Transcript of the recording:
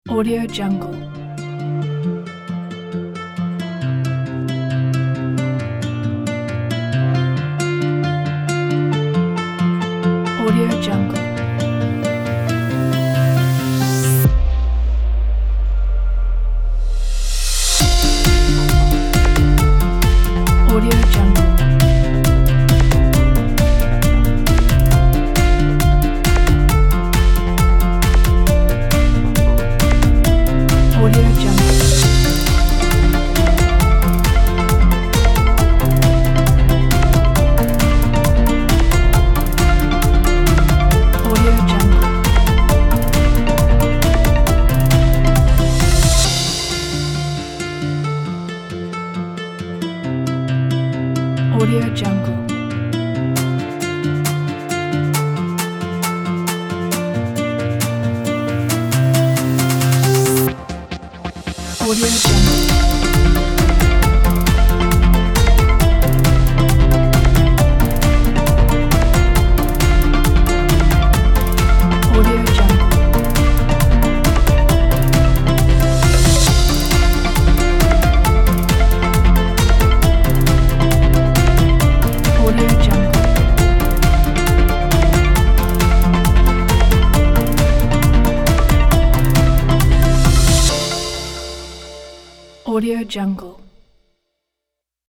Audio Jungle. Audio Jungle. Audio Jungle. Audio Jungle. Audio Jungle. Audio Jungle. Audio Jungle. Audio Jungle. Audio Jungle. Audio Jungle.